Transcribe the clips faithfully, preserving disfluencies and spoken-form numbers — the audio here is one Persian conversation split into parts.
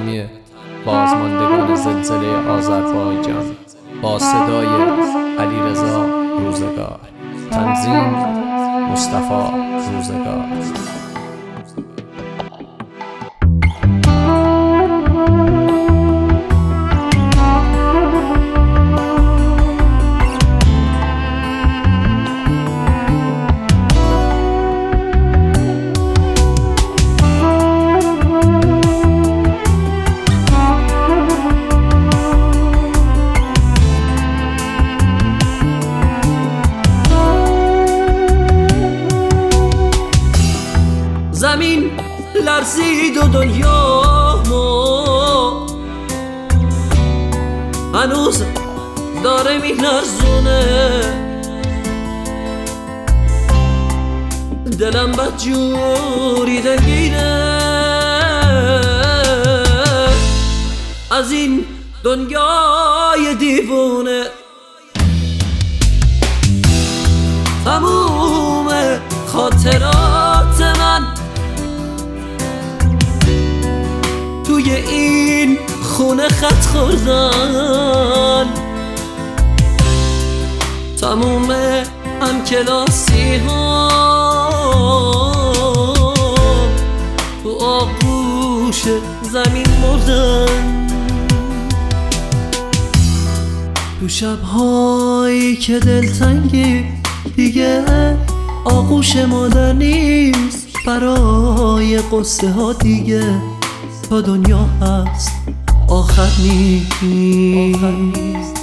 تمامی بازماندگان زلزله آذربایجان با صدای علیرضا روزگار. تنظیم مصطفی روزگار. زمین لرزید و دنیا ما هنوز داره میلرزونه، دلم بدجوری دلگیره از این دنیای دیوونه. تموم خاطرات من توی این خونه خط خوردن، تموم هم کلاسی ها تو آغوش زمین مردن. تو شبهایی که دلتنگی دیگه آغوش مادر نیست، برای قصه ها دیگه تا دنیا هست آخر نیست.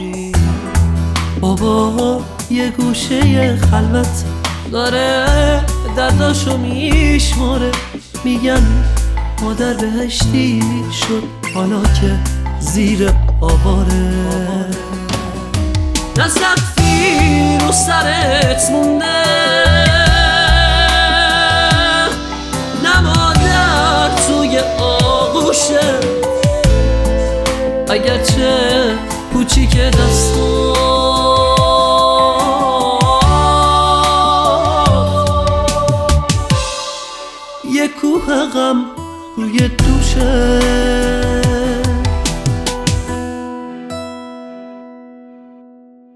بابا یه گوشه خلوت داره درداشو میشماره، میگن مادر بهشتی شد حالا که زیر آواره. نه سقفی رو سرت مونده، نه مادر توی آغوشه، اگرچه کوچیک دستات یه کوه غم روی دوشه.